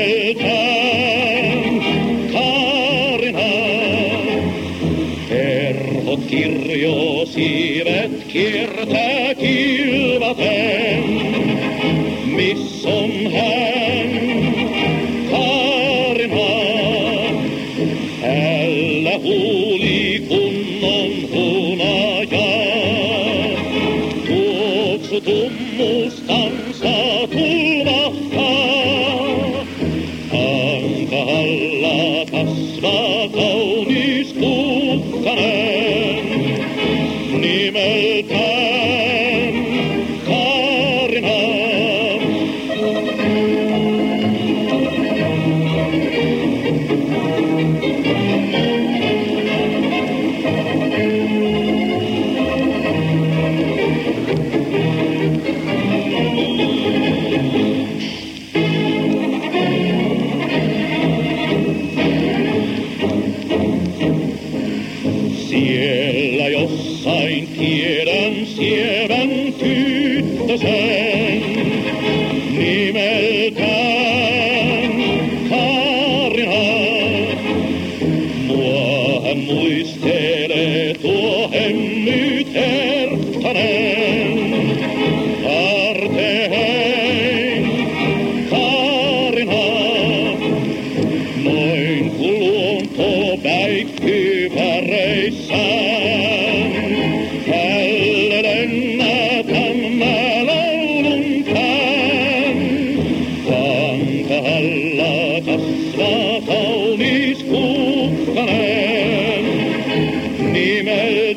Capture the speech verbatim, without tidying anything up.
nimeltään Kaarina. Perhot kirjosiivet kiertää kilvaten, miss on hän, Kaarina. Hänellä huuli kunnon hunaja, tuoksu tummustansa tulvahtaa. Hankahalla kasvaa kaunis kukkanen, nimeltään Kaarina. Siellä jossain tiedän sievän tyttösen, nimeltään Kaarina. Mua hän muistelee tuo Hemmy Terttanen, Arteheim Kaarina. Noin kun luonto päikkyy väreissään, tälle lennätän mä laulun pään. Hankahalla kasvaa kaunis kukkanen, nimeltään